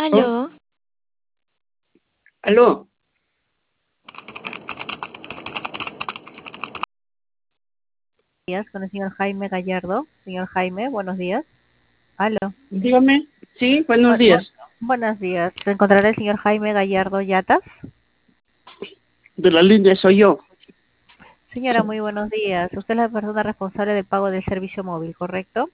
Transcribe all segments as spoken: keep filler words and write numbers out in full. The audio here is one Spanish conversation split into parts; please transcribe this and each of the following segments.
¿Oh? Aló, ¿Aló? Días con el señor Jaime Gallardo. Señor Jaime, buenos días. Aló. Dígame. Sí, buenos Bu- bu- días. buenos días. ¿Se encontrará el señor Jaime Gallardo Yatas? De la línea soy yo. Señora, muy buenos días. Usted es la persona responsable del pago del servicio móvil, ¿correcto?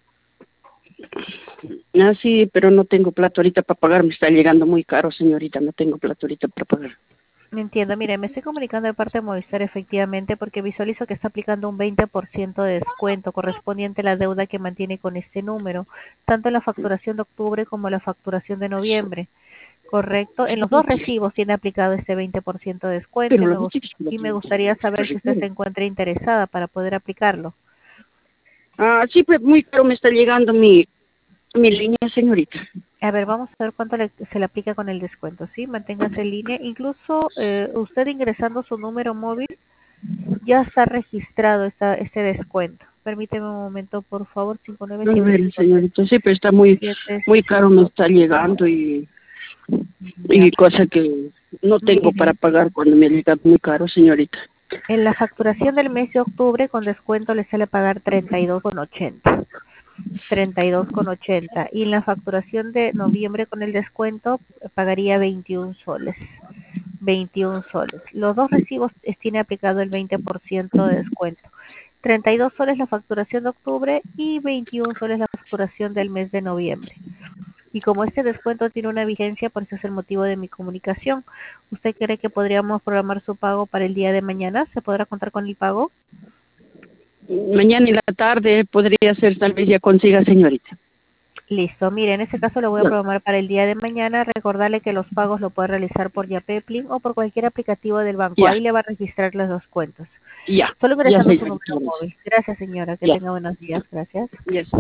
Ah, sí, pero no tengo plata ahorita para pagar. Me está llegando muy caro, señorita. No tengo plata ahorita para pagar. Me entiendo. Mire, me estoy comunicando de parte de Movistar efectivamente porque visualizo que está aplicando un veinte por ciento de descuento correspondiente a la deuda que mantiene con este número, tanto en la facturación de octubre como la facturación de noviembre. Correcto. En los dos recibos tiene aplicado este veinte por ciento de descuento Pero y la me, gus- música es la y me que gustaría se saber si usted se refiere. encuentra interesada para poder aplicarlo. Ah, sí, pero muy caro me está llegando mi, mi línea, señorita. A ver, vamos a ver cuánto le- se le aplica con el descuento, ¿sí? Manténgase en línea. Incluso eh, usted ingresando su número móvil ya está registrado esta, este descuento. Permíteme un momento, por favor, cinco nueve No, siete ver, cinco señorita, sí, pero está muy, siete muy caro me cinco. está llegando y, Ya. y cosa que no tengo para Mire, pagar cuando me llega muy caro, señorita. en la facturación del mes de octubre con descuento le sale pagar treinta y dos con ochenta. treinta y dos con ochenta y en la facturación de noviembre con el descuento eh, pagaría veintiún soles. veintiún soles. Los dos recibos eh, tiene aplicado el veinte por ciento de descuento. treinta y dos soles la facturación de octubre y veintiún soles la facturación del mes de noviembre. Y como este descuento tiene una vigencia, por eso es el motivo de mi comunicación. ¿Usted cree que podríamos programar su pago para el día de mañana? ¿Se podrá contar con el pago? Mañana en la tarde podría ser, tal vez ya consiga, señorita. Listo, mire, en este caso lo voy a No, programar para el día de mañana. Recordarle que los pagos lo puede realizar por Yapepli o por cualquier aplicativo del banco. ya, Ahí le va a registrar los descuentos. ya, Solo ya, ingresando su señorita. número móvil. Gracias, señora. Que Ya, tenga buenos días. Gracias. ya.